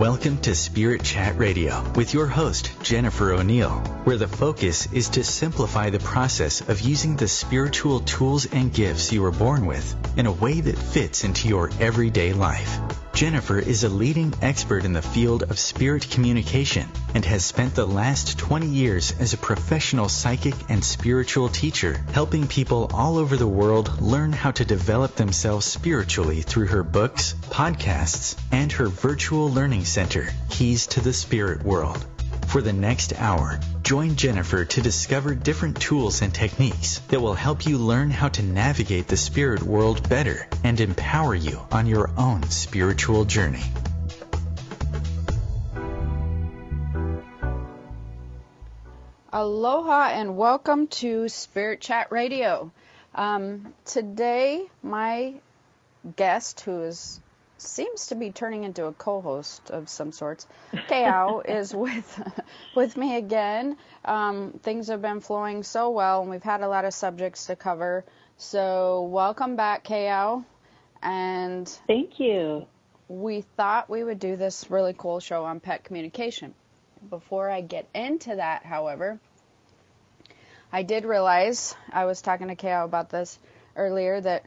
Welcome to Spirit Chat Radio with your host, Jennifer O'Neill, where the focus is to simplify the process of using the spiritual tools and gifts you were born with in a way that fits into your everyday life. Jennifer is a leading expert in the field of spirit communication and has spent the last 20 years as a professional psychic and spiritual teacher, helping people all over the world learn how to develop themselves spiritually through her books, podcasts, and her virtual learning center, Keys to the Spirit World. For the next hour, join Jennifer to discover different tools and techniques that will help you learn how to navigate the spirit world better and empower you on your own spiritual journey. Aloha and welcome to Spirit Chat Radio. Today, my guest, who seems to be turning into a co-host of some sorts, Kayao, is with me again. Things have been flowing so well, and we've had a lot of subjects to cover. So welcome back, Kayao. And thank you. We thought we would do this really cool show on pet communication. Before I get into that, however, I did realize, I was talking to Kayao about this earlier, that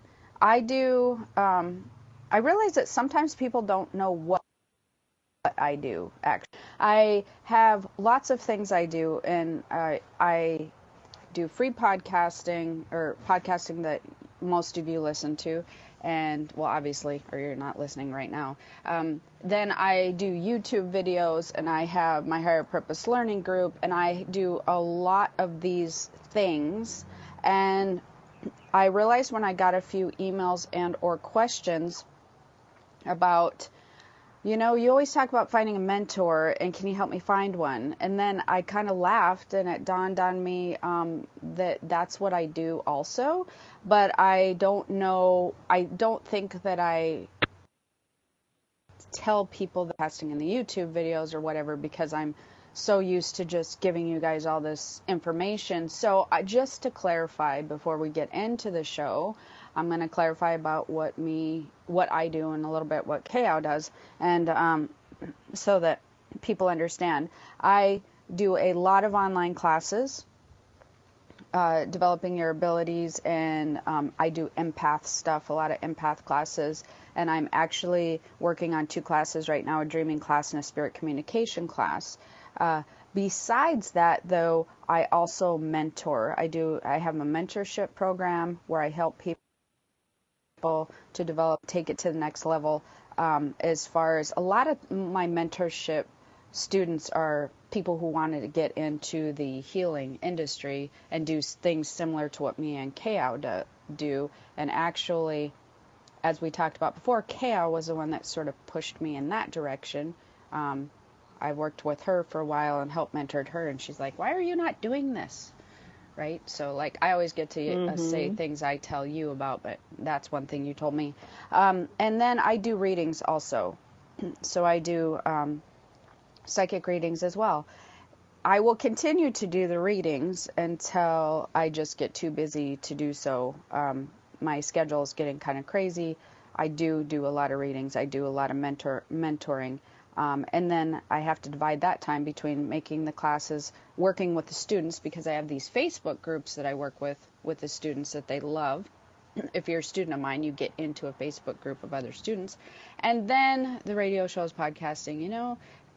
I realize that sometimes people don't know what I do, actually. I have lots of things I do, and I do free podcasting, or podcasting that most of you listen to, and, well, obviously, or you're not listening right now. Then I do YouTube videos, and I have my Higher Purpose Learning Group, and I do a lot of these things, and I realized when I got a few emails and or questions about, you always talk about finding a mentor, and can you help me find one? And then I kind of laughed, and it dawned on me that that's what I do also, but I don't think that I tell people the testing in the YouTube videos or whatever, because I'm so used to just giving you guys all this information. So just to clarify before we get into the show, I'm going to clarify about what I do, and a little bit what Kayao does, and so that people understand. I do a lot of online classes, developing your abilities, and I do empath stuff, a lot of empath classes, and I'm actually working on 2 classes right now, a dreaming class and a spirit communication class. Besides that, though, I also mentor. I have a mentorship program where I help people to take it to the next level. As far as a lot of my mentorship students are people who wanted to get into the healing industry and do things similar to what me and Kayao do. And actually, as we talked about before, Kayao was the one that sort of pushed me in that direction. I worked with her for a while and helped mentored her, and she's like, why are you not doing this? Right? So, like, I always get to say things I tell you about, but that's one thing you told me. And then I do readings also. So I do psychic readings as well. I will continue to do the readings until I just get too busy to do so. My schedule is getting kind of crazy. I do a lot of readings. I do a lot of mentoring. And then I have to divide that time between making the classes, working with the students, because I have these Facebook groups that I work with the students that they love. If you're a student of mine, you get into a Facebook group of other students. And then the radio shows, podcasting,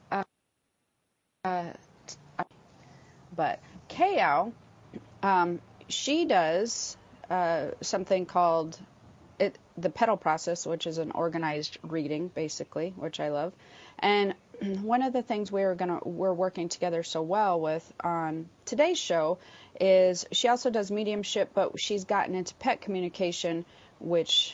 But Kayao, she does something called the Petal Process, which is an organized reading, basically, which I love. And one of the things we're working together so well with on today's show is she also does mediumship, but she's gotten into pet communication, which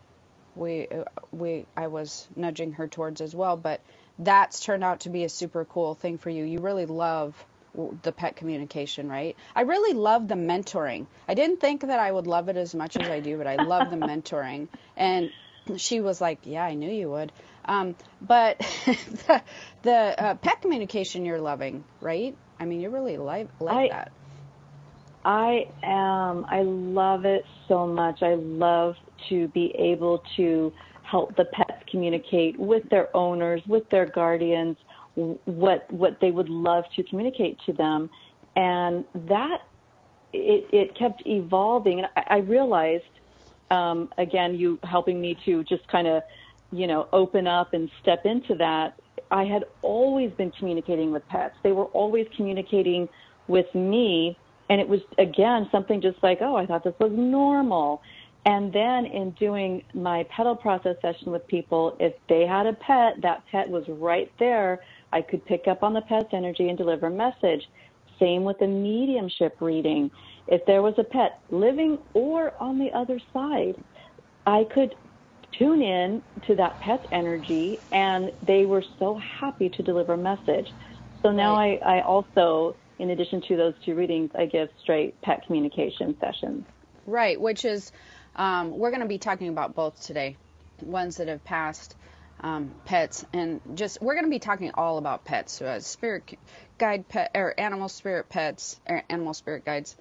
I was nudging her towards as well. But that's turned out to be a super cool thing for you. You really love the pet communication, right? I really love the mentoring. I didn't think that I would love it as much as I do, but I love the mentoring. And she was like, yeah, I knew you would. But the pet communication you're loving, right? I mean, you really like that. I am. I love it so much. I love to be able to help the pets communicate with their owners, with their guardians, what they would love to communicate to them. And that, it kept evolving. And I realized, again, you helping me to just kind of, open up and step into that, I had always been communicating with pets. They were always communicating with me. And it was, again, something just like, oh, I thought this was normal. And then in doing my petal process session with people, if they had a pet, that pet was right there. I could pick up on the pet's energy and deliver a message. Same with the mediumship reading. If there was a pet living or on the other side, I could tune in to that pet's energy, and they were so happy to deliver a message. So now I also, in addition to those two readings, I give straight pet communication sessions. Right, which is, we're going to be talking about both today, ones that have passed, pets, and just, we're going to be talking all about pets, spirit guide pet, or animal spirit pets, or animal spirit guides,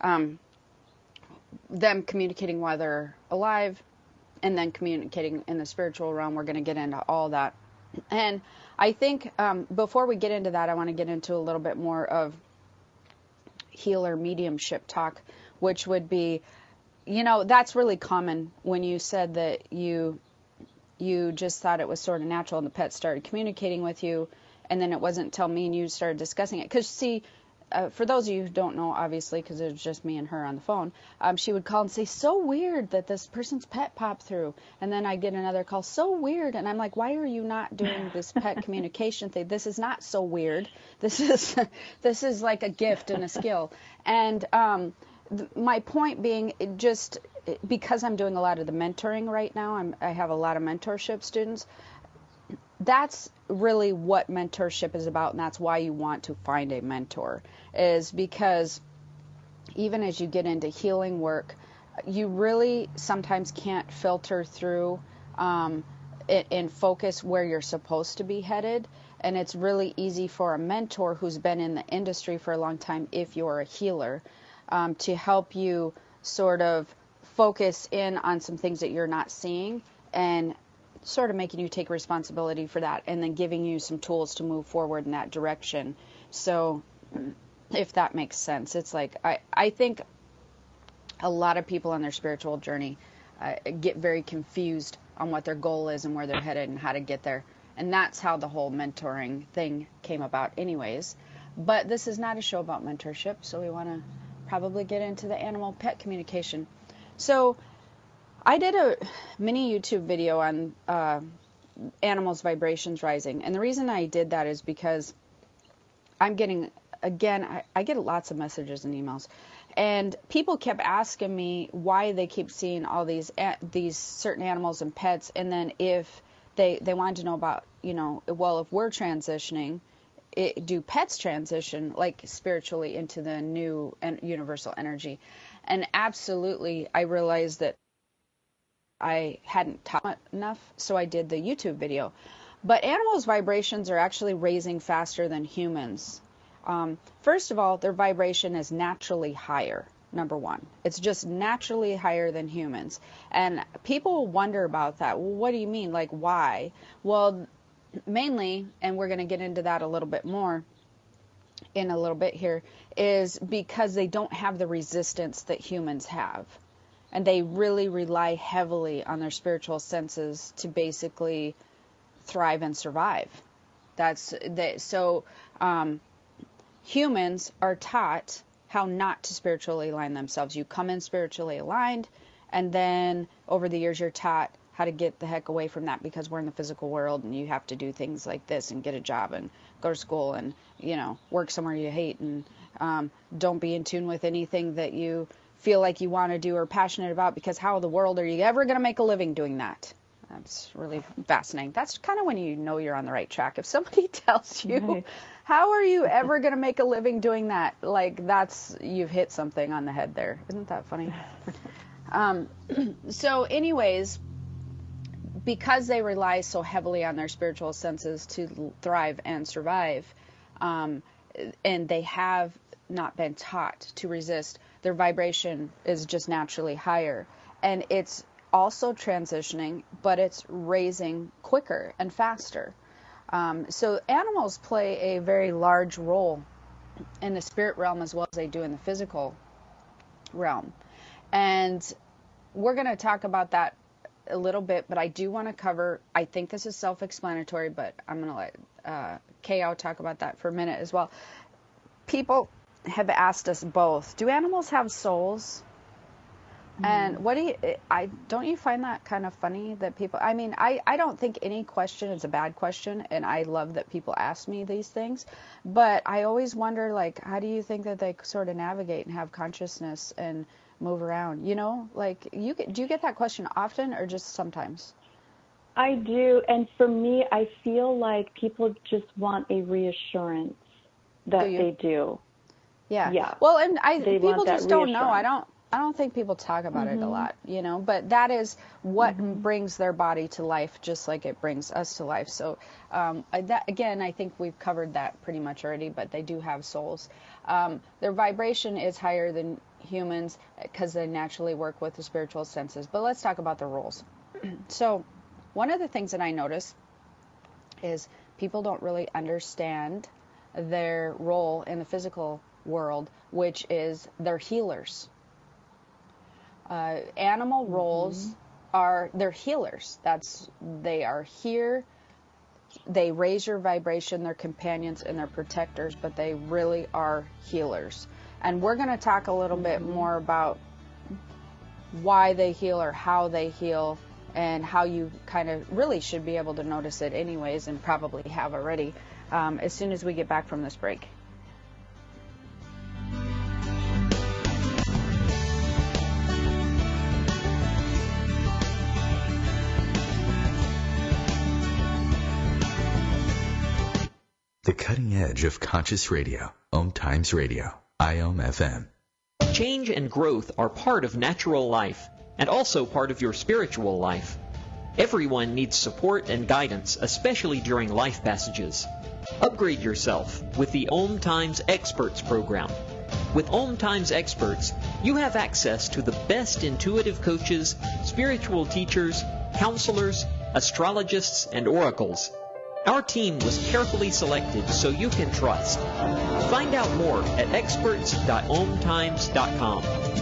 them communicating while they're alive, and then communicating in the spiritual realm. We're going to get into all that. And I think before we get into that, I want to get into a little bit more of healer mediumship talk, which would be, that's really common when you said that you just thought it was sort of natural and the pet started communicating with you, and then it wasn't until me and you started discussing it. Because, see, for those of you who don't know, obviously, because it was just me and her on the phone, she would call and say, so weird that this person's pet popped through. And then I'd get another call, so weird. And I'm like, why are you not doing this pet communication thing? This is not so weird. This is like a gift and a skill. And my point being, just because I'm doing a lot of the mentoring right now, I have a lot of mentorship students. That's really what mentorship is about, and that's why you want to find a mentor, is because even as you get into healing work, you really sometimes can't filter through it and focus where you're supposed to be headed. And it's really easy for a mentor who's been in the industry for a long time, if you're a healer, to help you sort of focus in on some things that you're not seeing, and sort of making you take responsibility for that, and then giving you some tools to move forward in that direction. So if that makes sense, it's like, I think a lot of people on their spiritual journey get very confused on what their goal is and where they're headed and how to get there. And that's how the whole mentoring thing came about anyways. But this is not a show about mentorship, so we want to probably get into the animal pet communication. So I did a mini YouTube video on animals' vibrations rising. And the reason I did that is because I'm getting, again, I get lots of messages and emails. And people kept asking me why they keep seeing all these certain animals and pets. And then if they wanted to know about, well, if we're transitioning, do pets transition, like, spiritually into the new and universal energy? And absolutely, I realized that I hadn't taught enough, so I did the YouTube video. But animals' vibrations are actually raising faster than humans. First of all, their vibration is naturally higher, number one. It's just naturally higher than humans. And people wonder about that. Well, what do you mean? Like, why? Well, mainly, and we're going to get into that a little bit more in a little bit here, is because they don't have the resistance that humans have. And they really rely heavily on their spiritual senses to basically thrive and survive. So humans are taught how not to spiritually align themselves. You come in spiritually aligned, and then over the years you're taught how to get the heck away from that, because we're in the physical world and you have to do things like this and get a job and go to school and, work somewhere you hate, and don't be in tune with anything that you feel like you want to do or passionate about, because how in the world are you ever going to make a living doing that? That's really fascinating. That's kind of when you know you're on the right track. If somebody tells you, right, how are you ever going to make a living doing that? Like, you've hit something on the head there. Isn't that funny? So anyways, because they rely so heavily on their spiritual senses to thrive and survive, and they have not been taught to resist, their vibration is just naturally higher. And it's also transitioning, but it's raising quicker and faster. So animals play a very large role in the spirit realm as well as they do in the physical realm. And we're going to talk about that a little bit, but I do want to cover, I think this is self-explanatory, but I'm going to let K.O. talk about that for a minute as well. People have asked us both, do animals have souls? And what do don't you find that kind of funny that people, I mean, I don't think any question is a bad question, and I love that people ask me these things, but I always wonder, like, how do you think that they sort of navigate and have consciousness and move around? You know, like, do you get that question often or just sometimes? I do, and for me, I feel like people just want a reassurance that they do. Yeah. Well, and people just don't know. I don't think people talk about it a lot, you know, but that is what brings their body to life, just like it brings us to life. So that, again, I think we've covered that pretty much already, but they do have souls. Their vibration is higher than humans because they naturally work with the spiritual senses. But let's talk about the roles. So one of the things that I notice is people don't really understand their role in the physical world, which is they're healers. Animal roles they're healers. They are here. They raise your vibration, they're companions and they're protectors, but they really are healers. And we're going to talk a little bit more about why they heal or how they heal, and how you kind of really should be able to notice it anyways, and probably have already, as soon as we get back from this break. The cutting edge of conscious radio. Om Times Radio. IOM FM. Change and growth are part of natural life and also part of your spiritual life. Everyone needs support and guidance, especially during life passages. Upgrade yourself with the Om Times Experts program. With Om Times Experts, you have access to the best intuitive coaches, spiritual teachers, counselors, astrologists, and oracles. Our team was carefully selected so you can trust. Find out more at experts.omtimes.com.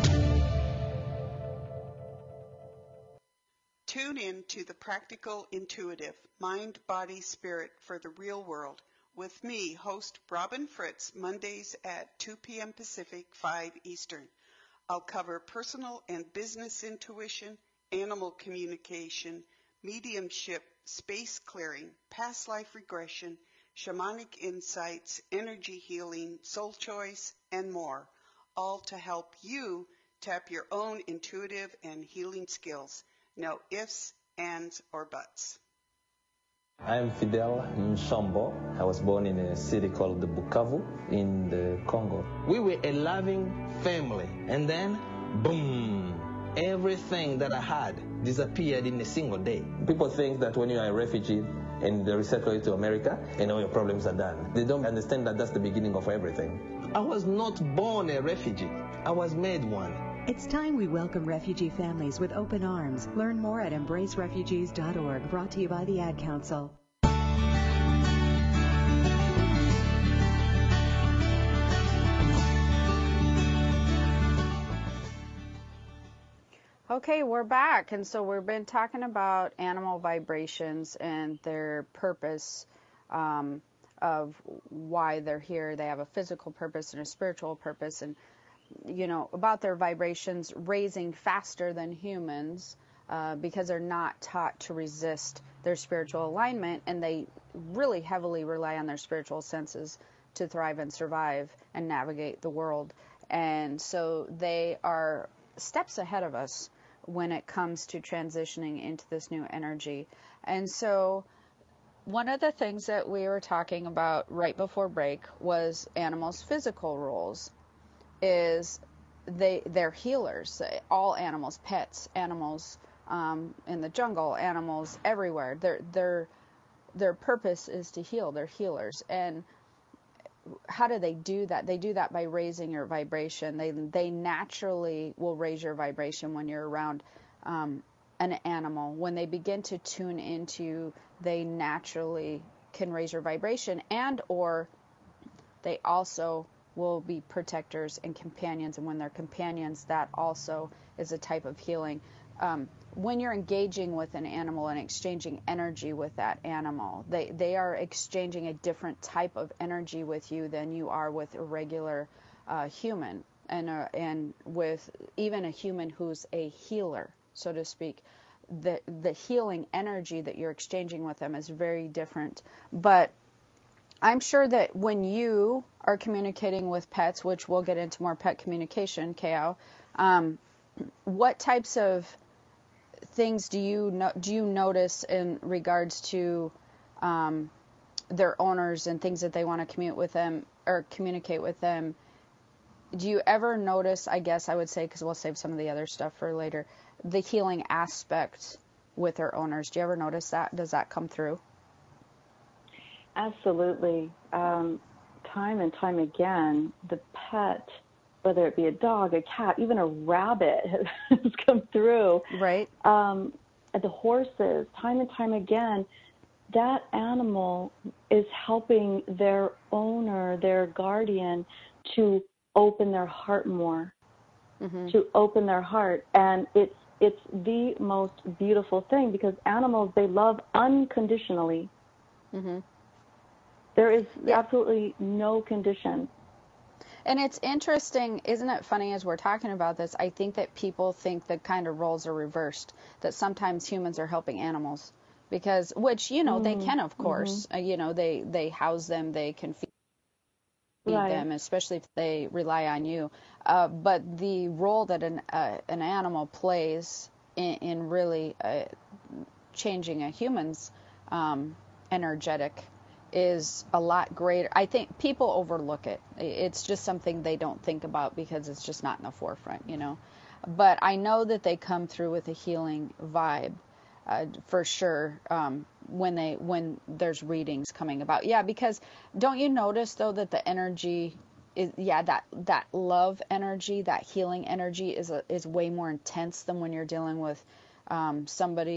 Tune in to The Practical Intuitive, Mind, Body, Spirit for the Real World with me, host Robin Fritz, Mondays at 2 p.m. Pacific, 5 Eastern. I'll cover personal and business intuition, animal communication, mediumship, space clearing, past life regression, shamanic insights, energy healing, soul choice, and more, all to help you tap your own intuitive and healing skills. No ifs, ands, or buts. I'm Fidel Mshombo. I was born in a city called Bukavu in the Congo. We were a loving family, and then, boom, everything that I had disappeared in a single day. People think that when you are a refugee and they resettle you to America and all your problems are done. They don't understand that that's the beginning of everything. I was not born a refugee. I was made one. It's time we welcome refugee families with open arms. Learn more at embracerefugees.org, brought to you by the Ad Council. Okay, we're back, and so we've been talking about animal vibrations and their purpose, of why they're here. They have a physical purpose and a spiritual purpose, and you know, about their vibrations raising faster than humans, because they're not taught to resist their spiritual alignment, and they really heavily rely on their spiritual senses to thrive and survive and navigate the world. And so they are steps ahead of us when it comes to transitioning into this new energy. And so one of the things that we were talking about right before break was animals' physical roles. Is they're healers. All animals, pets, animals in the jungle, animals everywhere. Their purpose is to heal. They're healers. And how do they do that? They do that by raising your vibration. They naturally will raise your vibration when you're around an animal, when they begin to tune into you, they naturally can raise your vibration, and or they also will be protectors and companions. And when they're companions, that also is a type of healing. When you're engaging with an animal and exchanging energy with that animal, they are exchanging a different type of energy with you than you are with a regular human, and with even a human who's a healer, so to speak. The healing energy that you're exchanging with them is very different. But I'm sure that when you are communicating with pets, which we'll get into more pet communication, Kao, what types of things do you notice in regards to their owners and things that they want to communicate with them? Do you ever notice, I guess I would say, because we'll save some of the other stuff for later, the healing aspect with their owners? Do you ever notice that? Does that come through? Absolutely. Time and time again, the pet, whether it be a dog, a cat, even a rabbit has come through. Right. The horses, time and time again, that animal is helping their owner, their guardian, to open their heart more, to open their heart. And it's the most beautiful thing, because animals, they love unconditionally. There is absolutely no condition. And it's interesting, isn't it funny, as we're talking about this, I think that people think the kind of roles are reversed, that sometimes humans are helping animals, because, which, they can, of course, they house them, they can feed them, especially if they rely on you. But the role that an animal plays in really changing a human's energetic is a lot greater. I think people overlook it. It's just something they don't think about because it's just not in the forefront, But I know that they come through with a healing vibe, for sure, when there's readings coming about. Yeah, because don't you notice, though, that the energy is, that love energy, that healing energy is way more intense than when you're dealing with someone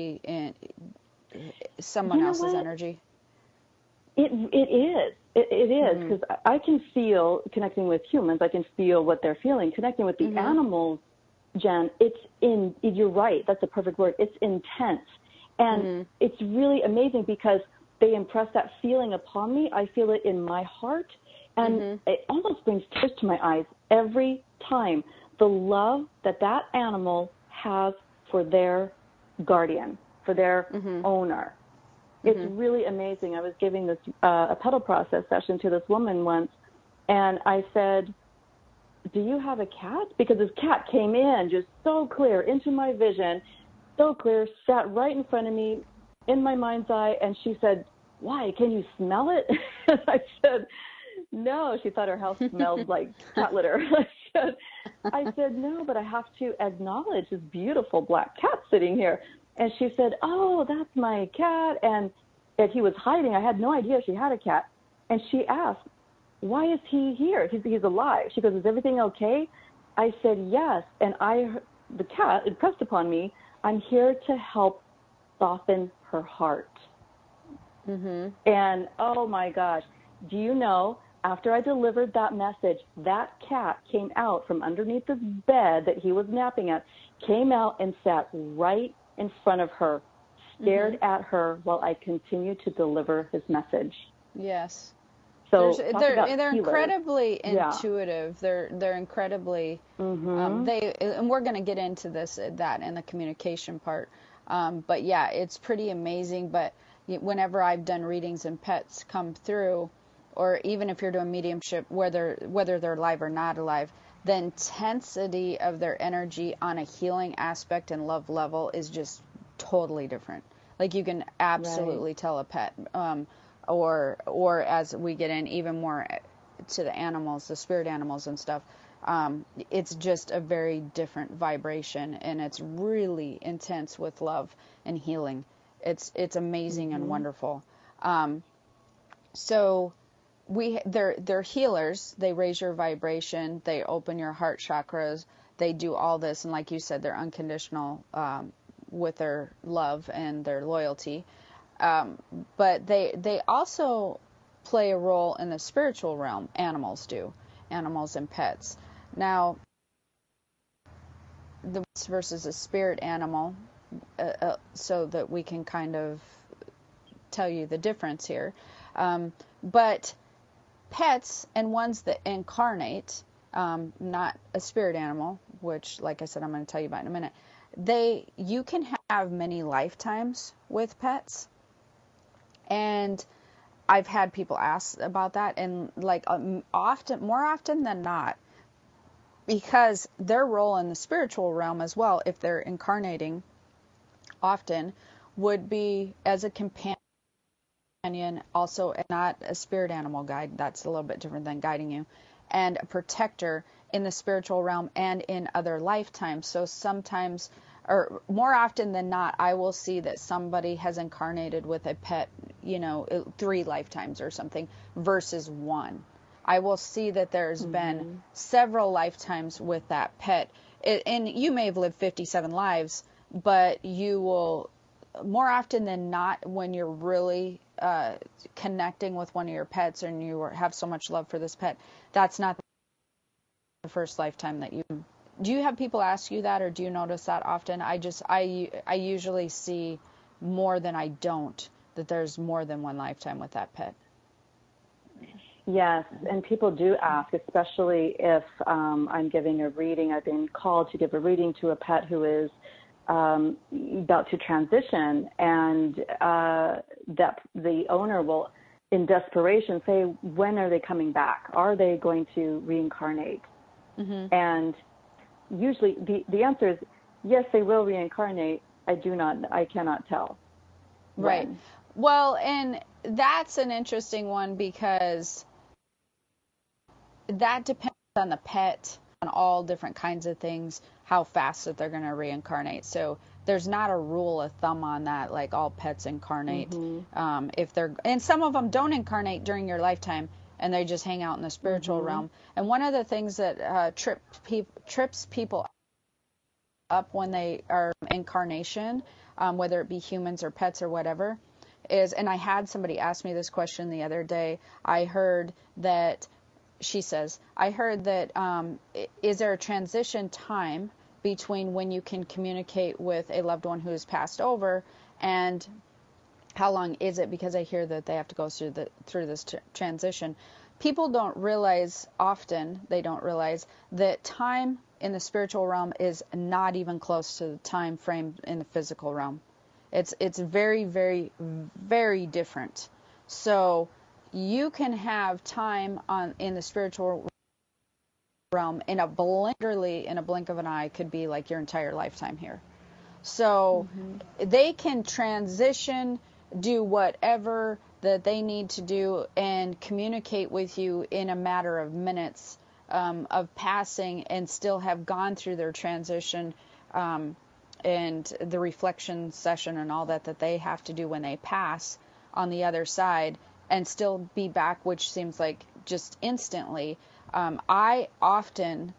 else's energy? It is. It is, because I can feel, connecting with humans, I can feel what they're feeling. Connecting with the animals, Jen, you're right, that's a perfect word. It's intense. And it's really amazing because they impress that feeling upon me. I feel it in my heart. And it almost brings tears to my eyes every time. The love that animal has for their guardian, for their owner. It's really amazing. I was giving this a pedal process session to this woman once, and I said, "Do you have a cat?" Because this cat came in just so clear into my vision, so clear, sat right in front of me in my mind's eye, and she said, "Why? Can you smell it?" And I said, "No." She thought her house smelled like cat litter. I said, "No, but I have to acknowledge this beautiful black cat sitting here." And she said, "Oh, that's my cat." And he was hiding. I had no idea she had a cat. And she asked, "Why is he here? He's alive." She goes, "Is everything okay?" I said, "Yes." And the cat impressed upon me, I'm here to help soften her heart. And, oh, my gosh, do you know, after I delivered that message, that cat came out from underneath this bed that he was napping at, came out and sat right in front of her, stared at her while I continued to deliver his message. Yes. So they're incredibly intuitive. They're incredibly and we're going to get into that in the communication part. But yeah, it's pretty amazing. But whenever I've done readings and pets come through, or even if you're doing mediumship, whether they're alive or not alive, the intensity of their energy on a healing aspect and love level is just totally different. Like you can absolutely tell a pet, or as we get in even more to the animals, the spirit animals and stuff, it's just a very different vibration, and it's really intense with love and healing. It's amazing and wonderful. So they're healers. They raise your vibration. They open your heart chakras. They do all this, and like you said, they're unconditional with their love and their loyalty. But they also play a role in the spiritual realm. Animals do. Animals and pets. Now, the versus a spirit animal, so that we can kind of tell you the difference here. But pets and ones that incarnate, not a spirit animal, which, like I said, I'm going to tell you about in a minute, you can have many lifetimes with pets. And I've had people ask about that, and like more often than not, because their role in the spiritual realm as well, if they're incarnating often, would be as a companion, also not a spirit animal guide. That's a little bit different than guiding you, and a protector in the spiritual realm and in other lifetimes. So sometimes, or more often than not, I will see that somebody has incarnated with a pet, 3 lifetimes or something versus 1. I will see that there's been several lifetimes with that pet. And you may have lived 57 lives, but you will, more often than not, when you're really connecting with one of your pets and you have so much love for this pet, that's not the first lifetime that you... Do you have people ask you that, or do you notice that often? I usually see more than I don't, that there's more than one lifetime with that pet. Yes, and people do ask, especially if I'm giving a reading. I've been called to give a reading to a pet who is about to transition, and that the owner will, in desperation, say, when are they coming back? Are they going to reincarnate? Mm-hmm. And usually the answer is yes, they will reincarnate. I cannot tell. Right. When. Well, and that's an interesting one, because that depends on the pet, on all different kinds of things, how fast that they're going to reincarnate. So there's not a rule of thumb on that, like all pets incarnate. Mm-hmm. And some of them don't incarnate during your lifetime, and they just hang out in the spiritual realm. And one of the things that trips people up when they are incarnation, whether it be humans or pets or whatever, is, and I had somebody ask me this question the other day. She says, I heard that, is there a transition time between when you can communicate with a loved one who has passed over, and how long is it? Because I hear that they have to go through this transition. People don't realize that time in the spiritual realm is not even close to the time frame in the physical realm. It's very, very, very different. So you can have time in the spiritual realm literally in a blink of an eye, could be like your entire lifetime here. So they can transition, do whatever that they need to do, and communicate with you in a matter of minutes of passing, and still have gone through their transition and the reflection session and all that they have to do when they pass on the other side, and still be back, which seems like just instantly. I often,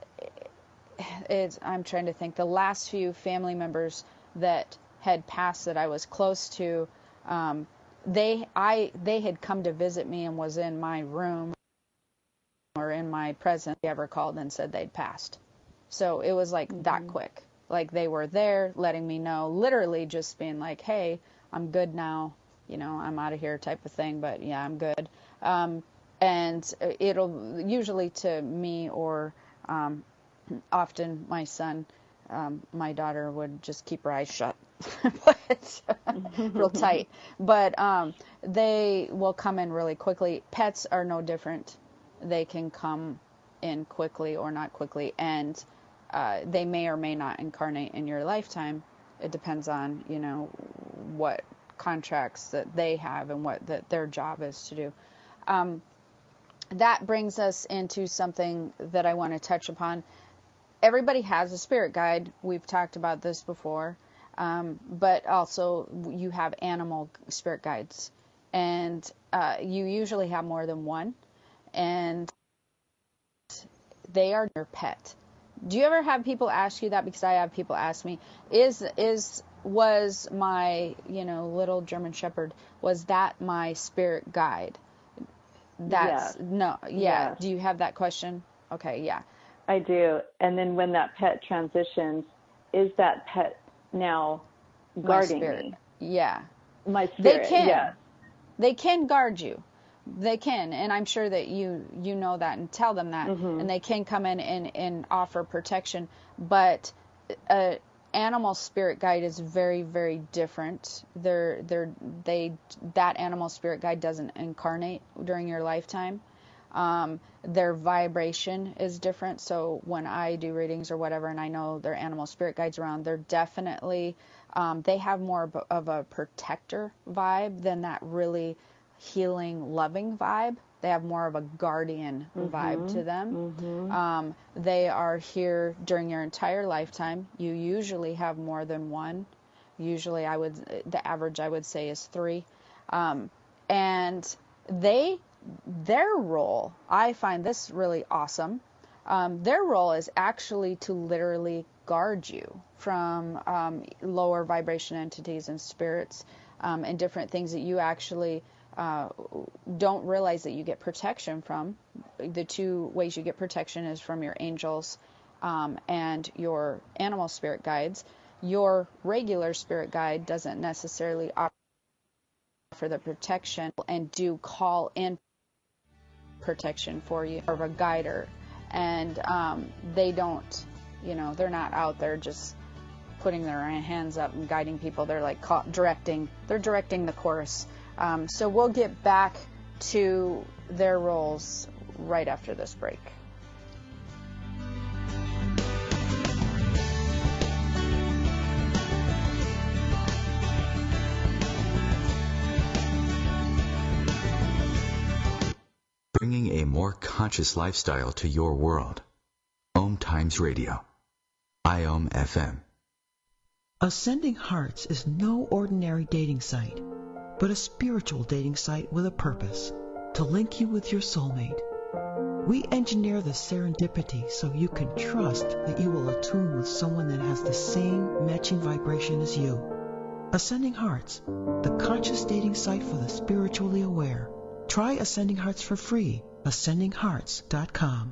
I'm trying to think, the last few family members that had passed that I was close to, they had come to visit me and was in my room or in my presence. They ever called and said they'd passed. So it was like that quick. Like they were there letting me know, literally just being like, hey, I'm good now. I'm out of here type of thing, but yeah, I'm good. And it'll usually to me, or often my son, my daughter would just keep her eyes shut, but real tight. But they will come in really quickly. Pets are no different. They can come in quickly or not quickly, and they may or may not incarnate in your lifetime. It depends on, what contracts that they have and what their job is to do. That brings us into something that I want to touch upon. Everybody has a spirit guide. We've talked about this before. But also you have animal spirit guides. And you usually have more than one. And they are your pet. Do you ever have people ask you that? Because I have people ask me, was my, little German Shepherd, was that my spirit guide? Yes. No, yeah. Yes. Do you have that question? Okay, yeah. I do. And then when that pet transitions, is that pet now guarding me? Yeah. My spirit, they can. Yes. They can guard you. They can, and I'm sure that you know that and tell them that, and they can come in and offer protection. But animal spirit guide is very, very different. That animal spirit guide doesn't incarnate during your lifetime. Their vibration is different. So when I do readings or whatever, and I know their animal spirit guides around, they're definitely they have more of a protector vibe than that really healing, loving vibe. They have more of a guardian vibe to them. They are here during your entire lifetime. You usually have more than one. Usually, the average I would say is 3. And their role, I find this really awesome. Their role is actually to literally guard you from lower vibration entities and spirits and different things that you actually don't realize that you get protection from. The 2 ways you get protection is from your angels and your animal spirit guides. Your regular spirit guide doesn't necessarily offer the protection and do call in protection for you, or a guider. And they don't, they're not out there just putting their hands up and guiding people. They're like directing the course. So we'll get back to their roles right after this break. Bringing a more conscious lifestyle to your world. Om Times Radio. IOM FM. Ascending Hearts is no ordinary dating site, but a spiritual dating site with a purpose, to link you with your soulmate. We engineer the serendipity so you can trust that you will attune with someone that has the same matching vibration as you. Ascending Hearts, the conscious dating site for the spiritually aware. Try Ascending Hearts for free. AscendingHearts.com.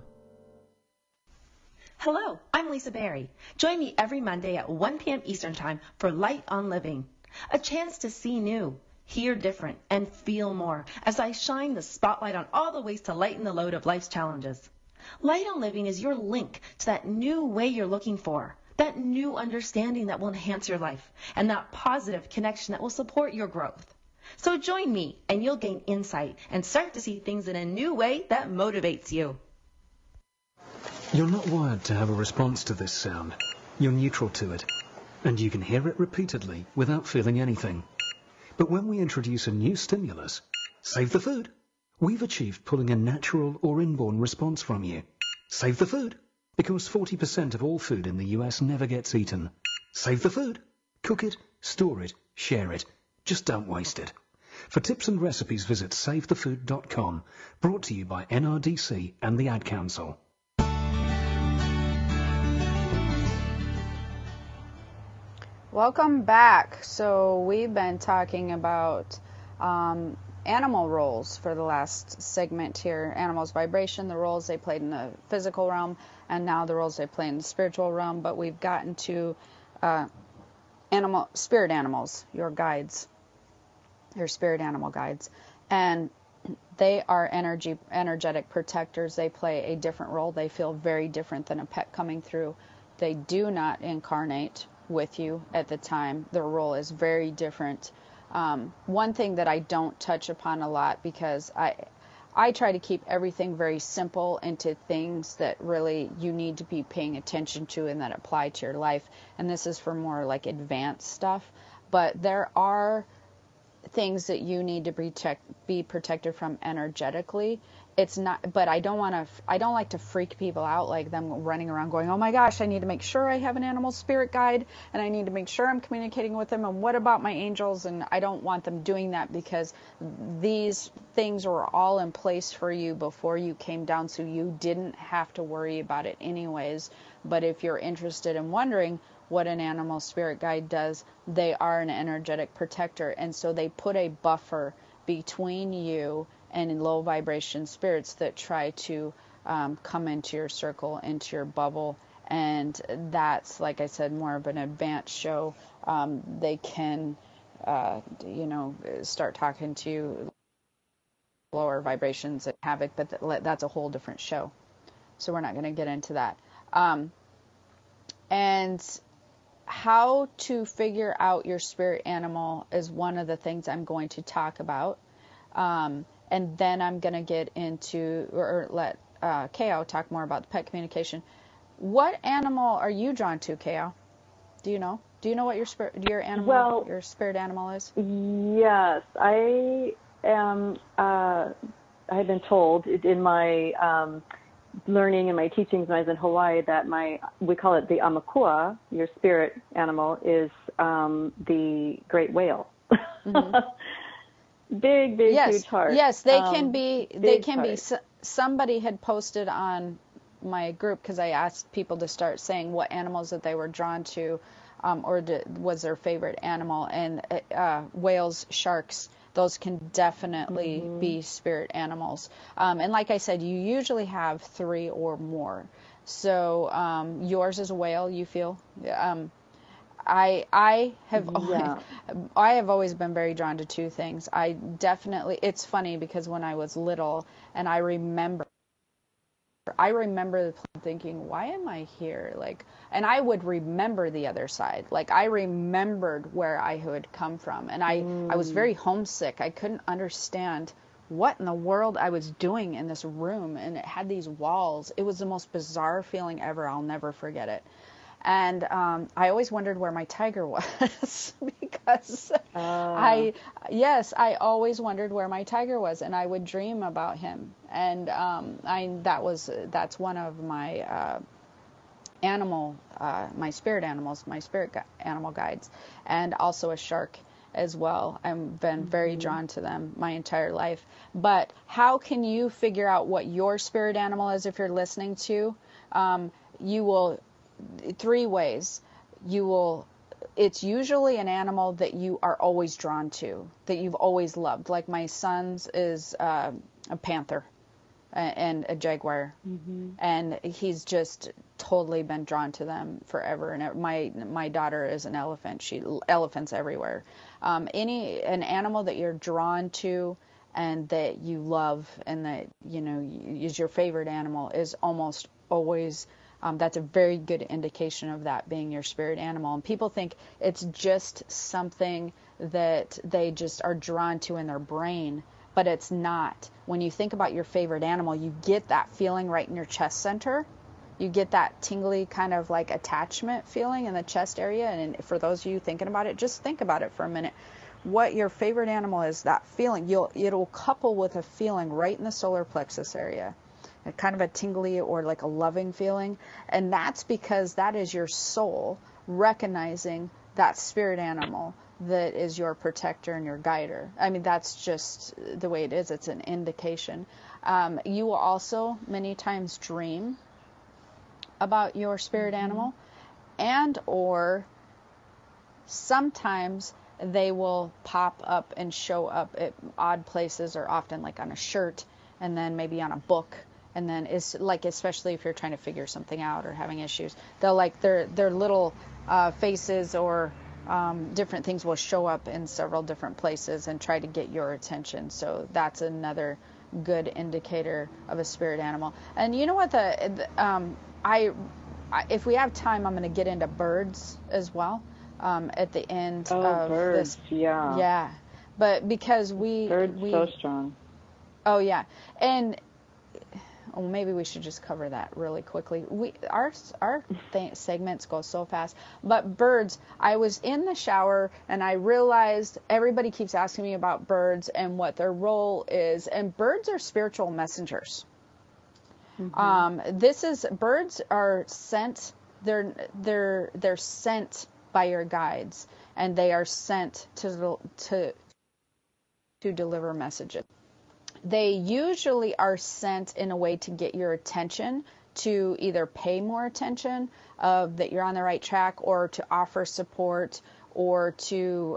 Hello, I'm Lisa Berry. Join me every Monday at 1 p.m. Eastern Time for Light on Living, a chance to see new, hear different, and feel more as I shine the spotlight on all the ways to lighten the load of life's challenges. Light on Living is your link to that new way you're looking for, that new understanding that will enhance your life, and that positive connection that will support your growth. So join me and you'll gain insight and start to see things in a new way that motivates you. You're not wired to have a response to this sound. You're neutral to it, and you can hear it repeatedly without feeling anything. But when we introduce a new stimulus, save the food, we've achieved pulling a natural or inborn response from you. Save the food, because 40% of all food in the US never gets eaten. Save the food. Cook it, store it, share it. Just don't waste it. For tips and recipes, visit SaveTheFood.com, brought to you by NRDC and the Ad Council. Welcome back. So we've been talking about animal roles for the last segment here. Animals' vibration, the roles they played in the physical realm, and now the roles they play in the spiritual realm. But we've gotten to spirit animals, your guides, your spirit animal guides. And they are energetic protectors. They play a different role. They feel very different than a pet coming through. They do not incarnate with you at the time. Their role is very different. One thing that I don't touch upon a lot, because I try to keep everything very simple into things that really you need to be paying attention to and that apply to your life. And this is for more like advanced stuff. But there are things that you need to be protected from energetically. it's not, but I don't like to freak people out, like them running around going, oh my gosh, I need to make sure I have an animal spirit guide, and I need to make sure I'm communicating with them, and what about my angels? And I don't want them doing that, because these things were all in place for you before you came down, so you didn't have to worry about it anyways. But if you're interested in wondering what an animal spirit guide does, they are an energetic protector, and so they put a buffer between you and low vibration spirits that try to come into your circle, into your bubble. And that's, like I said, more of an advanced show. They can, start talking to you lower vibrations and havoc, but that's a whole different show. So we're not going to get into that. And how to figure out your spirit animal is one of the things I'm going to talk about. And then I'm going to get into, or let Kao talk more about the pet communication. What animal are you drawn to, Kao? Do you know? Do you know what your spirit animal is? Yes, I am. I've been told in my learning and my teachings when I was in Hawaii that we call it the Aumakua, your spirit animal, is the great whale. Mm-hmm. Big, huge heart. Yes, they can be. They can be. Somebody had posted on my group, because I asked people to start saying what animals that they were drawn to, was their favorite animal. And whales, sharks, those can definitely be spirit animals. And like I said, you usually have 3 or more. So yours is a whale, you feel? I have always been very drawn to 2 things. It's funny because when I was little, and I remember thinking, why am I here? And I would remember the other side. I remembered where I had come from, and I was very homesick. I couldn't understand what in the world I was doing in this room, and it had these walls. It was the most bizarre feeling ever. I'll never forget it. And I always wondered where my tiger was because I always wondered where my tiger was, and I would dream about him. And that's one of my my spirit animals, my spirit animal guides, and also a shark as well. I've been very drawn to them my entire life. But how can you figure out what your spirit animal is if you're listening to? You will. 3 ways. It's usually an animal that you are always drawn to, that you've always loved. Like my son's is a panther and a jaguar, and he's just totally been drawn to them forever. And my daughter is an elephant. Elephants everywhere. An animal that you're drawn to and that you love and that is your favorite animal is almost always. That's a very good indication of that being your spirit animal. And people think it's just something that they just are drawn to in their brain, but it's not. When you think about your favorite animal, you get that feeling right in your chest center. You get that tingly kind of like attachment feeling in the chest area. And for those of you thinking about it, just think about it for a minute. What your favorite animal is, that feeling, it'll couple with a feeling right in the solar plexus area. Kind of a tingly or like a loving feeling. And that's because that is your soul recognizing that spirit animal that is your protector and your guider. I mean, that's just the way it is. It's an indication. You will also many times dream about your spirit animal, and or sometimes they will pop up and show up at odd places, or often like on a shirt, and then maybe on a book. And then it's like, especially if you're trying to figure something out or having issues, they'll their little faces or different things will show up in several different places and try to get your attention. So that's another good indicator of a spirit animal. And you know what? If we have time, I'm going to get into birds as well at the end of birds, this. Yeah. But because birds so strong. Oh yeah, and well, maybe we should just cover that really quickly. Our segments go so fast. But birds, I was in the shower and I realized everybody keeps asking me about birds and what their role is. And birds are spiritual messengers. Birds are sent. They're sent by your guides, and they are sent to deliver messages. They usually are sent in a way to get your attention, to either pay more attention that you're on the right track, or to offer support, or to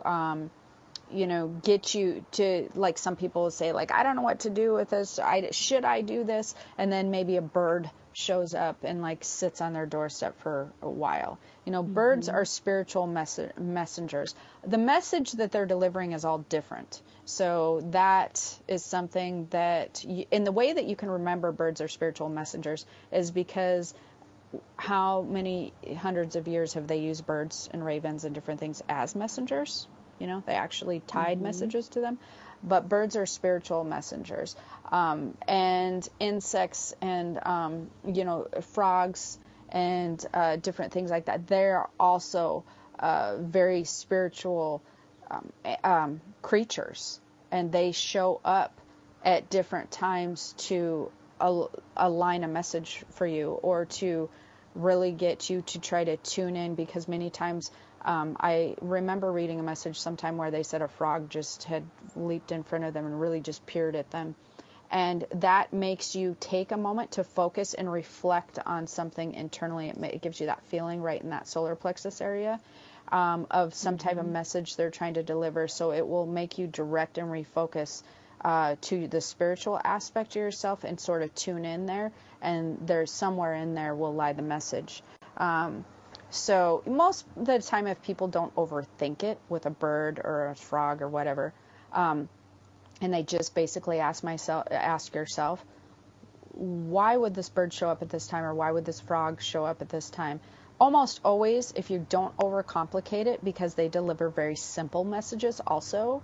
get you to, like some people say, like, I don't know what to do with this. Should I do this? And then maybe a bird shows up and like sits on their doorstep for a while. Birds are spiritual messengers. The message that they're delivering is all different. So that is something that, in the way that you can remember birds are spiritual messengers is because how many hundreds of years have they used birds and ravens and different things as messengers? They actually tied messages to them. But birds are spiritual messengers. And insects and, frogs and different things like that, they're also very spiritual creatures. And they show up at different times to align a message for you, or to really get you to try to tune in, because many times I remember reading a message sometime where they said a frog just had leaped in front of them and really just peered at them. And that makes you take a moment to focus and reflect on something internally. It gives you that feeling right in that solar plexus area of some type of message they're trying to deliver. So it will make you direct and refocus to the spiritual aspect of yourself and sort of tune in there. And there's somewhere in there will lie the message. So most of the time, if people don't overthink it with a bird or a frog or whatever, and they just basically ask yourself, why would this bird show up at this time, or why would this frog show up at this time? Almost always, if you don't overcomplicate it, because they deliver very simple messages also,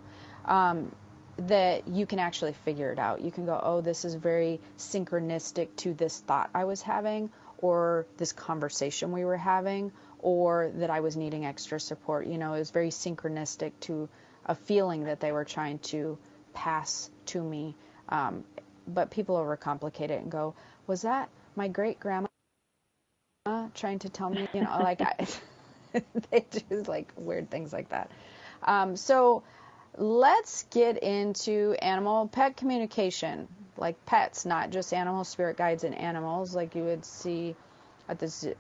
that you can actually figure it out. You can go, oh, this is very synchronistic to this thought I was having, or this conversation we were having, or that I was needing extra support. It was very synchronistic to a feeling that they were trying to pass to me. But people overcomplicate it and go, was that my great-grandma trying to tell me, they do like weird things like that. So let's get into pet communication. Like pets, not just animals, spirit guides and animals, like you would see at the zoo,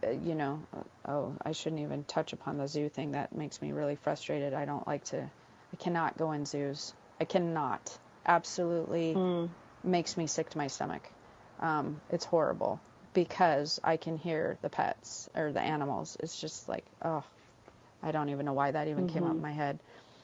I shouldn't even touch upon the zoo thing. That makes me really frustrated. I cannot go in zoos. I cannot. Absolutely makes me sick to my stomach. It's horrible because I can hear the pets or the animals. It's just like, oh, I don't even know why that even came up in my head.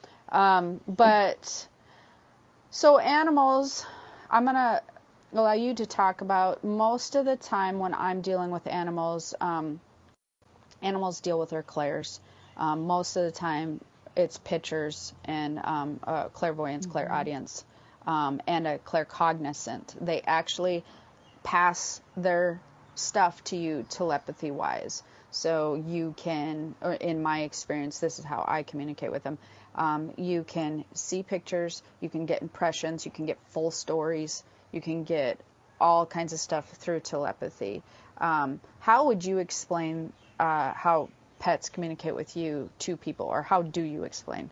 But so animals, I'm going to allow you to talk about. Most of the time when I'm dealing with animals, animals deal with their clairs. Most of the time it's pictures and clairvoyance, clairaudience, and a claircognizant. They actually pass their stuff to you telepathy-wise. So you can, or in my experience, this is how I communicate with them. You can see pictures, you can get impressions, you can get full stories, you can get all kinds of stuff through telepathy. How would you explain how pets communicate with you to people, or how do you explain?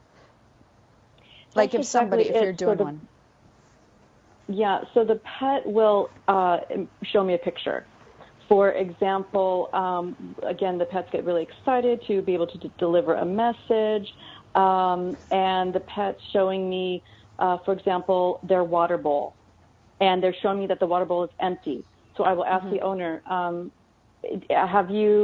Like if you're doing one. Yeah, so the pet will show me a picture. For example, again, the pets get really excited to be able to deliver a message, and the pet's showing me, for example, their water bowl, and they're showing me that the water bowl is empty. So I will ask the owner, does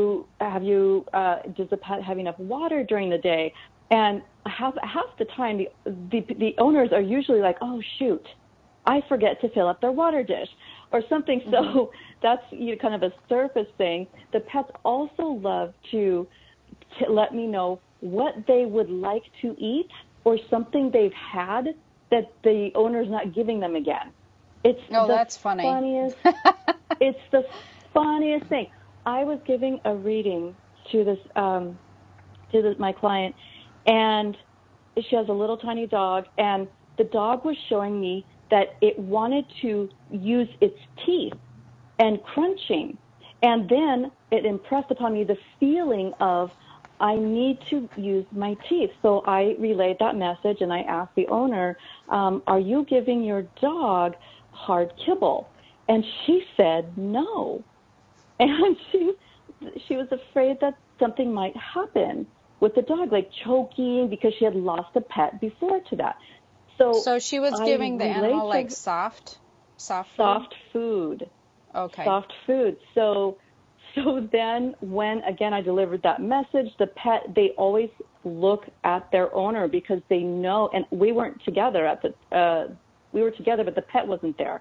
the pet have enough water during the day? And half the time, the owners are usually like, oh, shoot, I forget to fill up their water dish or something. So that's kind of a surface thing. The pets also love to let me know what they would like to eat or something they've had that the owner's not giving them again. It's that's funny. Funniest. It's the funniest thing. I was giving a reading to my client, and she has a little tiny dog, and the dog was showing me that it wanted to use its teeth and crunching, and then it impressed upon me the feeling of, I need to use my teeth. So I relayed that message, and I asked the owner, are you giving your dog hard kibble? And she said no. And she was afraid that something might happen with the dog, like choking, because she had lost a pet before to that. So she was giving the animal like soft food. Okay. Soft food. So then when, again, I delivered that message, the pet, they always look at their owner because they know, and we weren't together we were together, but the pet wasn't there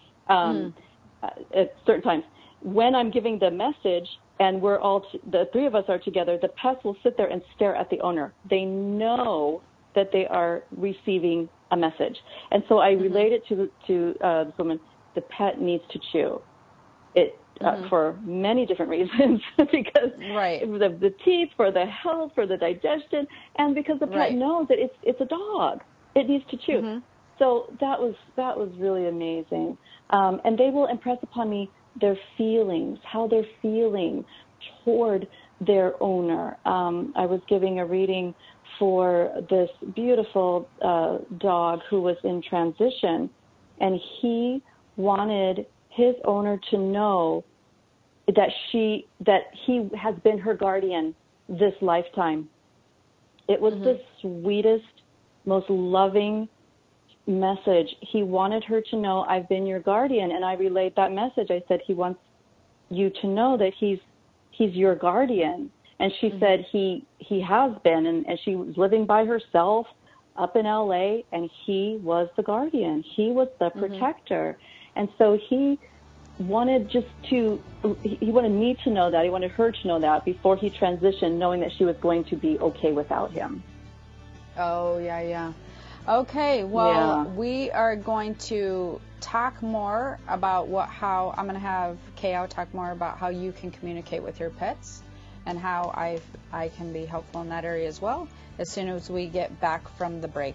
at certain times. When I'm giving the message and the three of us are together, the pets will sit there and stare at the owner. They know that they are receiving a message. And so I related to this woman, the pet needs to chew. For many different reasons, because the teeth, for the health, for the digestion, and because the pet knows that it's a dog. It needs to chew. Mm-hmm. So that was really amazing. And they will impress upon me their feelings, how they're feeling toward their owner. I was giving a reading for this beautiful dog who was in transition, and he wanted his owner to know that he has been her guardian this lifetime. It was the sweetest, most loving message. He wanted her to know, I've been your guardian, and I relayed that message. I said, he wants you to know that he's your guardian. And she said he has been, and she was living by herself up in LA, and he was the guardian. He was the protector. And so he wanted me to know that. He wanted her to know that before he transitioned, knowing that she was going to be okay without him. Oh, yeah. Okay, well, we are going to talk more about how I'm going to have K.O. talk more about how you can communicate with your pets and how I can be helpful in that area as well as soon as we get back from the break.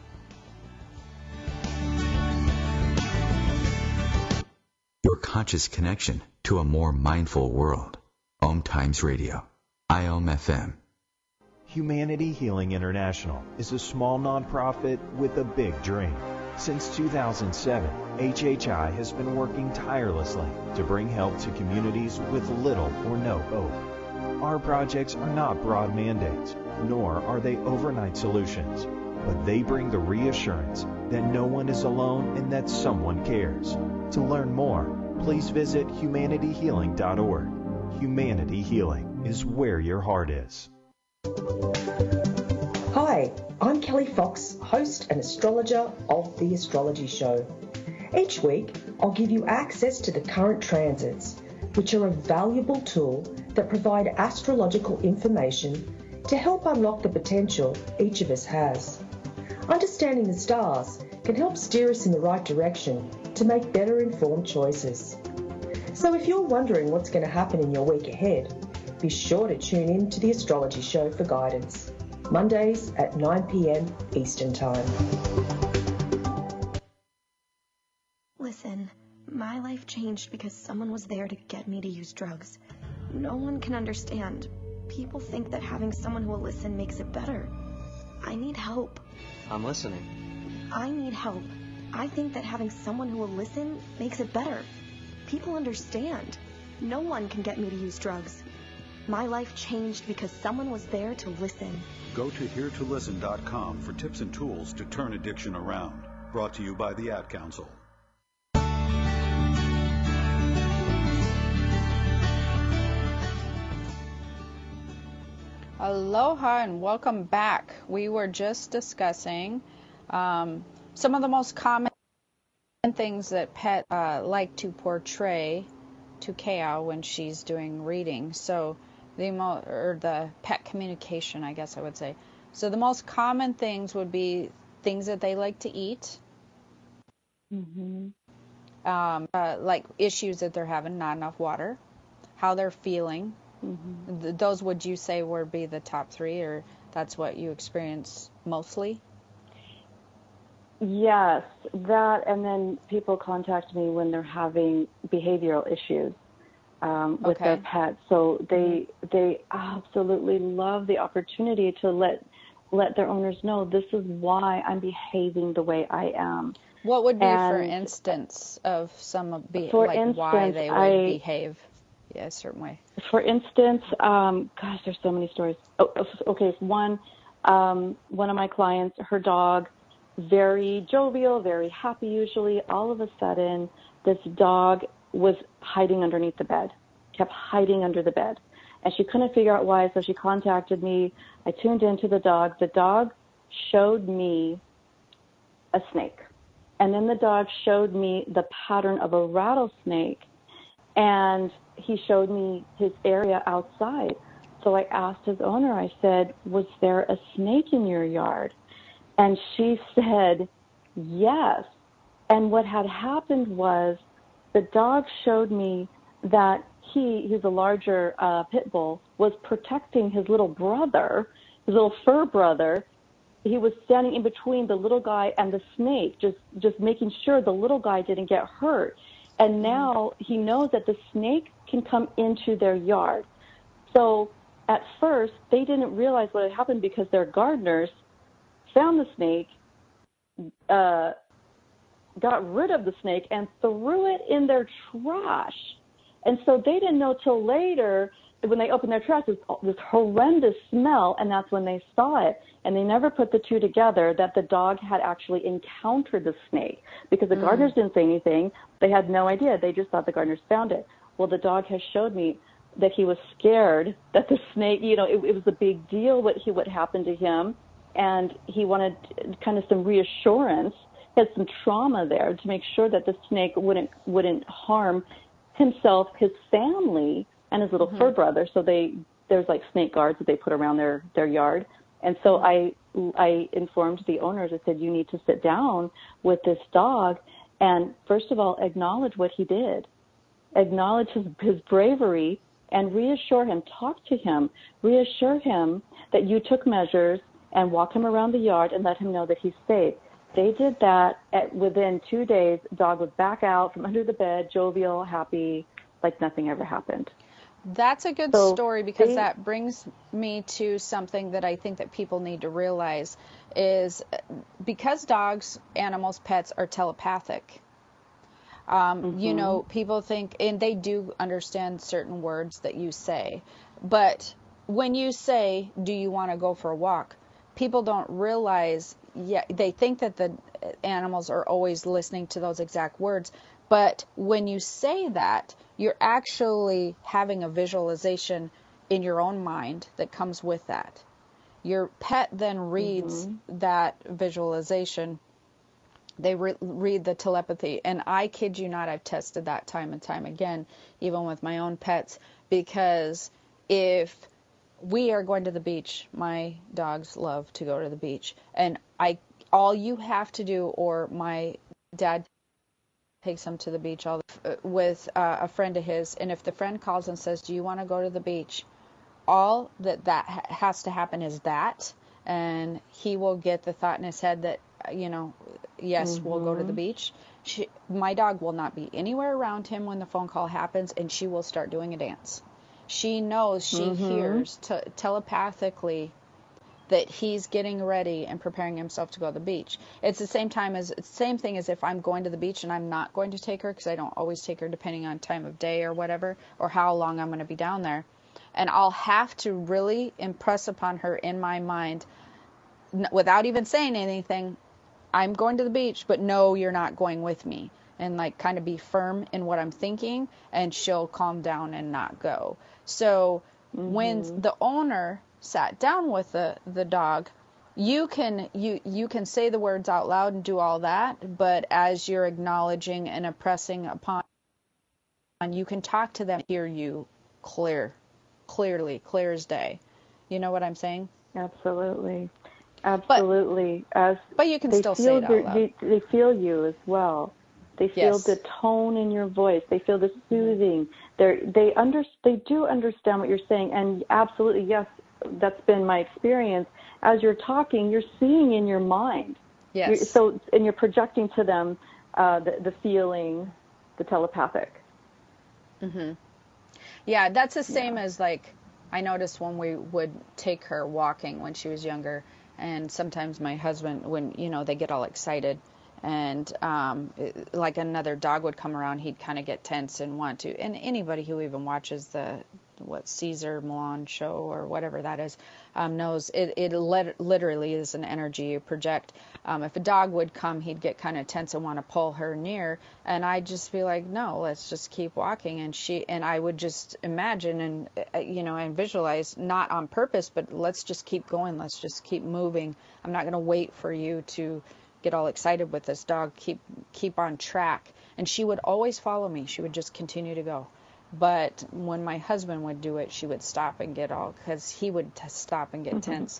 Your conscious connection to a more mindful world. Om Times Radio. IOM FM. Humanity Healing International is a small nonprofit with a big dream. Since 2007, HHI has been working tirelessly to bring help to communities with little or no hope. Our projects are not broad mandates, nor are they overnight solutions, but they bring the reassurance that no one is alone and that someone cares. To learn more, please visit humanityhealing.org. Humanity Healing is where your heart is. Hi, I'm Kelly Fox, host and astrologer of The Astrology Show. Each week, I'll give you access to the current transits, which are a valuable tool that provide astrological information to help unlock the potential each of us has. Understanding the stars can help steer us in the right direction to make better informed choices. So if you're wondering what's going to happen in your week ahead, be sure to tune in to The Astrology Show for guidance, Mondays at 9 p.m. Eastern Time. Listen, my life changed because someone was there to get me to use drugs. No one can understand. People think that having someone who will listen makes it better. I need help. I'm listening. I need help. I think that having someone who will listen makes it better. People understand. No one can get me to use drugs. My life changed because someone was there to listen. Go to heretolisten.com for tips and tools to turn addiction around. Brought to you by the Ad Council. Aloha and welcome back. We were just discussing some of the most common things that pet like to portray to K.O. when she's doing reading. So the pet communication, I guess I would say. So the most common things would be things that they like to eat. Mm-hmm. like issues that they're having, not enough water, how they're feeling. Those would you say would be the top three, or that's what you experience mostly? Yes, that, and then people contact me when they're having behavioral issues with their pets. So they absolutely love the opportunity to let their owners know, this is why I'm behaving the way I am. What would be, for instance, of some of why they would behave a certain way? For instance, gosh, there's so many stories. Okay, one of my clients, her dog, very jovial, very happy usually. All of a sudden, this dog was hiding underneath the bed, kept hiding under the bed. And she couldn't figure out why, so she contacted me. I tuned into the dog. The dog showed me a snake. And then the dog showed me the pattern of a rattlesnake. And he showed me his area outside. So I asked his owner, I said, was there a snake in your yard? And she said, yes. And what had happened was the dog showed me that he's a larger pit bull, was protecting his little brother, his little fur brother. He was standing in between the little guy and the snake, just making sure the little guy didn't get hurt. And now he knows that the snake can come into their yard. So at first, they didn't realize what had happened because their gardeners found the snake, got rid of the snake, and threw it in their trash. And so they didn't know till later, when they opened their trash, this horrendous smell, and that's when they saw it. And they never put the two together, that the dog had actually encountered the snake, because the gardeners didn't say anything. They had no idea. They just thought the gardeners found it. Well, the dog has showed me that he was scared that the snake, it was a big deal what happened to him, and he wanted kind of some reassurance. He had some trauma there to make sure that the snake wouldn't harm himself, his family, and his little fur brother. So there's like snake guards that they put around their yard. And so I informed the owners. I said, you need to sit down with this dog and, first of all, acknowledge what he did, acknowledge his bravery, and reassure him, talk to him, reassure him that you took measures, and walk him around the yard and let him know that he's safe. They did that. Within 2 days, the dog was back out from under the bed, jovial, happy, like nothing ever happened. That's a good story, because that brings me to something that I think that people need to realize is, because dogs, animals, pets are telepathic. People think, and they do understand certain words that you say, but when you say, do you want to go for a walk? People don't realize, they think that the animals are always listening to those exact words. But when you say that, you're actually having a visualization in your own mind that comes with that. Your pet then reads that visualization. They read the telepathy. And I kid you not, I've tested that time and time again, even with my own pets, because if we are going to the beach, my dogs love to go to the beach, and all you have to do, or my dad takes them to the beach with a friend of his, and if the friend calls and says, do you want to go to the beach, all that has to happen is that, and he will get the thought in his head that, yes, we'll go to the beach. My dog will not be anywhere around him when the phone call happens, and she will start doing a dance. She knows, she hears telepathically that he's getting ready and preparing himself to go to the beach. It's the same thing as if I'm going to the beach and I'm not going to take her, because I don't always take her depending on time of day or whatever, or how long I'm going to be down there. And I'll have to really impress upon her in my mind, without even saying anything, I'm going to the beach, but no, you're not going with me. And like kind of be firm in what I'm thinking, and she'll calm down and not go. So when the owner sat down with the dog, you can say the words out loud and do all that, but as you're acknowledging and impressing upon, you can talk to them, hear you clearly, clear as day. You know what I'm saying? Absolutely. But you can still say it out loud. They feel you as well. They feel Yes. the tone in your voice. They feel the soothing. They do understand what you're saying. And absolutely, yes, that's been my experience. As you're talking, you're seeing in your mind. Yes. And you're projecting to them the feeling, the telepathic. Mm-hmm. Yeah, that's the same as, like, I noticed when we would take her walking when she was younger, and sometimes my husband, when, they get all excited, and like another dog would come around, he'd kind of get tense and want to. And anybody who even watches the Caesar Milan show or whatever that is knows it literally is an energy you project. If a dog would come, he'd get kind of tense and want to pull her near, and I'd just be like, no, let's just keep walking. And I would just imagine and and visualize, not on purpose, but let's just keep going, let's just keep moving. I'm not going to wait for you to get all excited with this dog. Keep on track. And she would always follow me. She would just continue to go. But when my husband would do it, she would stop and get all, because he would stop and get tense.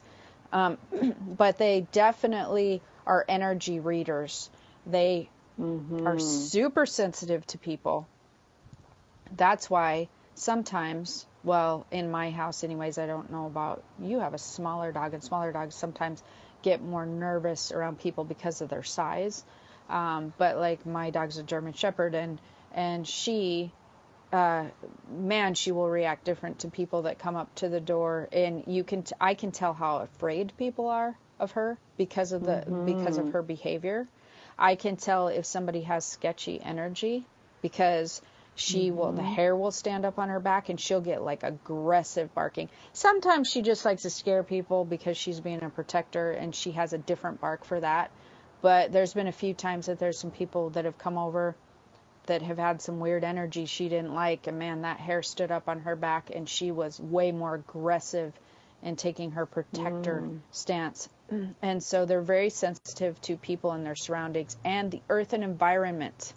But they definitely are energy readers. They are super sensitive to people. That's why sometimes, well, in my house anyways, I don't know about, you have a smaller dog, and smaller dogs sometimes get more nervous around people because of their size. But like my dog's a German Shepherd, and she, she will react different to people that come up to the door, and I can tell how afraid people are of her because of her behavior. I can tell if somebody has sketchy energy because she will, the hair will stand up on her back, and she'll get like aggressive barking. Sometimes she just likes to scare people because she's being a protector, and she has a different bark for that. But there's been a few times that there's some people that have come over that have had some weird energy she didn't like, and man, that hair stood up on her back, and she was way more aggressive in taking her protector stance. And so they're very sensitive to people and their surroundings and the earth and environment.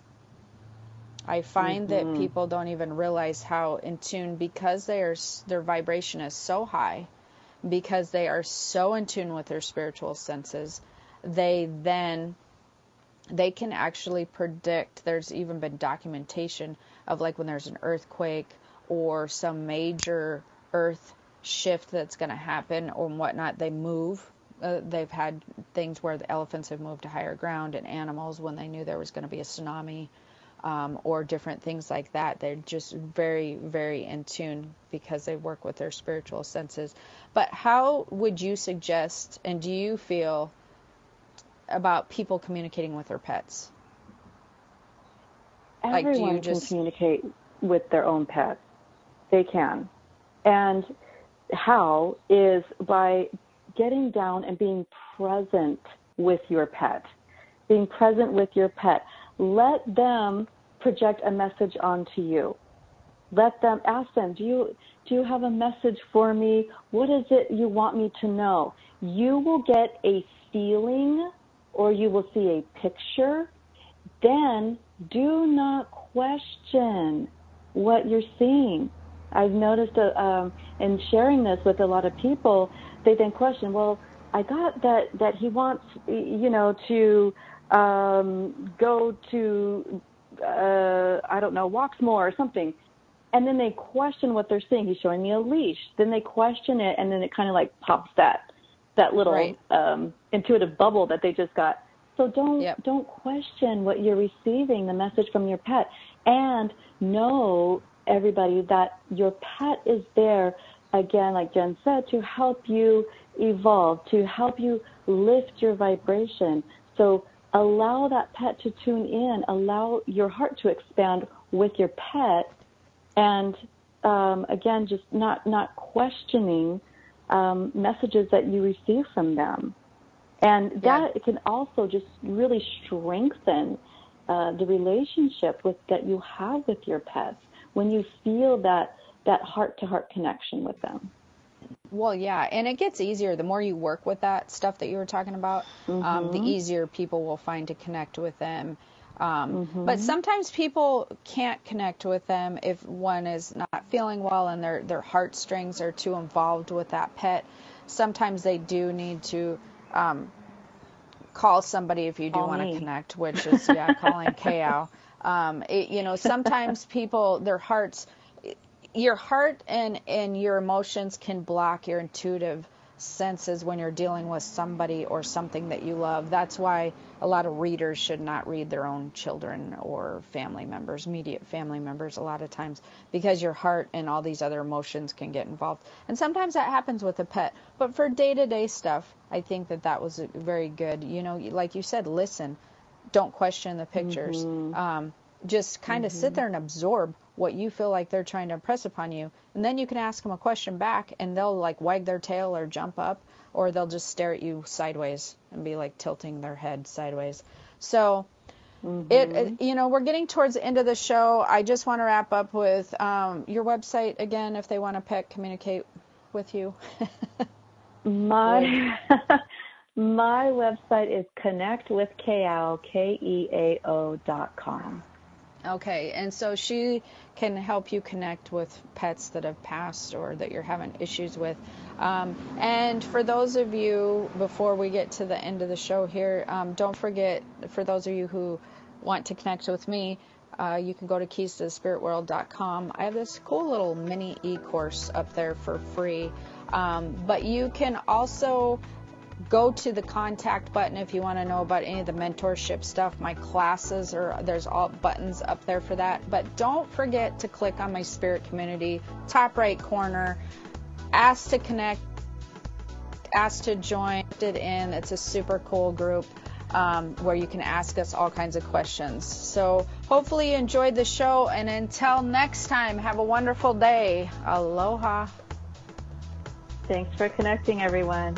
I find that people don't even realize how in tune, because their vibration is so high, because they are so in tune with their spiritual senses, they can actually predict. There's even been documentation of, like, when there's an earthquake or some major earth shift that's going to happen or whatnot, they move. They've had things where the elephants have moved to higher ground, and animals, when they knew there was going to be a tsunami, or different things like that. They're just very, very in tune because they work with their spiritual senses. But how would you suggest, and do you feel about people communicating with their pets? Everyone can communicate with their own pets. They can. And how is by getting down and being present with your pet. Being present with your pet. Let them project a message onto you. Let them ask them, do you have a message for me? What is it you want me to know? You will get a feeling, or you will see a picture. Then do not question what you're seeing. I've noticed in sharing this with a lot of people, they then question, well, I got that he wants, to go to, walks more or something. And then they question what they're seeing. He's showing me a leash. Then they question it, and then it kind of like pops that little intuitive bubble that they just got. So don't question what you're receiving, the message from your pet. And know, everybody, that your pet is there, again, like Jen said, to help you evolve, to help you lift your vibration. So allow that pet to tune in, allow your heart to expand with your pet, and again, just not questioning messages that you receive from them. And that can also just really strengthen the relationship that you have with your pets when you feel that heart-to-heart connection with them. Well, yeah, and it gets easier. The more you work with that stuff that you were talking about, the easier people will find to connect with them. But sometimes people can't connect with them if one is not feeling well and their heartstrings are too involved with that pet. Sometimes they do need to call somebody if you do want to connect, which is, calling KAO. Sometimes people, your heart and your emotions can block your intuitive senses when you're dealing with somebody or something that you love. That's why a lot of readers should not read their own children or family members, immediate family members, a lot of times, because your heart and all these other emotions can get involved. And sometimes that happens with a pet. But for day-to-day stuff, I think that was very good. Like you said, listen. Don't question the pictures. Just kind of sit there and absorb what you feel like they're trying to impress upon you. And then you can ask them a question back, and they'll like wag their tail or jump up, or they'll just stare at you sideways and be like tilting their head sideways. So we're getting towards the end of the show. I just want to wrap up with your website again, if they want to communicate with you. My website is connectwithKAO.com. Okay, and so she can help you connect with pets that have passed or that you're having issues with. And for those of you, before we get to the end of the show here, don't forget, for those of you who want to connect with me, you can go to keystothespiritworld.com. I have this cool little mini e-course up there for free. But you can also go to the contact button if you want to know about any of the mentorship stuff. My classes there's all buttons up there for that. But don't forget to click on my spirit community, top right corner. Ask to connect, ask to join it in. It's a super cool group where you can ask us all kinds of questions. So hopefully you enjoyed the show, and until next time, have a wonderful day. Aloha. Thanks for connecting, everyone.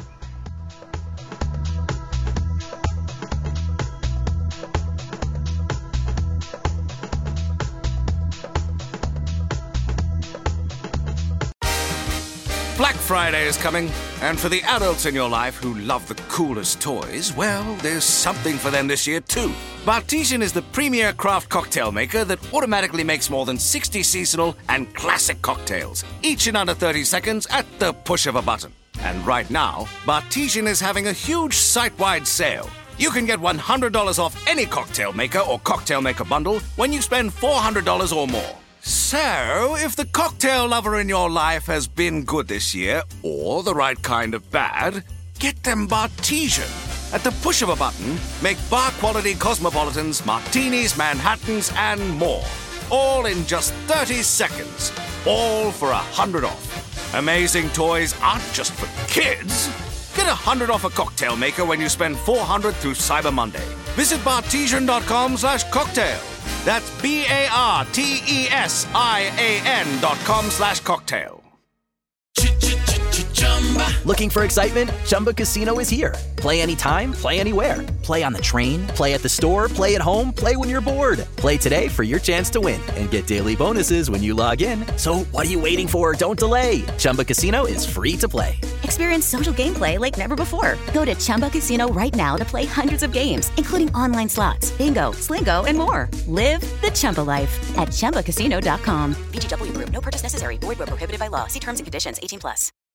Black Friday is coming, and for the adults in your life who love the coolest toys, well, there's something for them this year too. Bartesian is the premier craft cocktail maker that automatically makes more than 60 seasonal and classic cocktails, each in under 30 seconds at the push of a button. And right now, Bartesian is having a huge site-wide sale. You can get $100 off any cocktail maker or cocktail maker bundle when you spend $400 or more. So, if the cocktail lover in your life has been good this year, or the right kind of bad, get them Bartesian. At the push of a button, make bar-quality cosmopolitans, martinis, Manhattans, and more. All in just 30 seconds. All for $100 off. Amazing toys aren't just for kids. Get $100 off a cocktail maker when you spend $400 through Cyber Monday. Visit Bartesian.com/cocktail. That's BARTESIAN.com/cocktail. Looking for excitement? Chumba Casino is here. Play anytime, play anywhere. Play on the train, play at the store, play at home, play when you're bored. Play today for your chance to win and get daily bonuses when you log in. So what are you waiting for? Don't delay. Chumba Casino is free to play. Experience social gameplay like never before. Go to Chumba Casino right now to play hundreds of games, including online slots, bingo, Slingo, and more. Live the Chumba life at ChumbaCasino.com. VGW Group. No purchase necessary. Void where prohibited by law. See terms and conditions. 18+.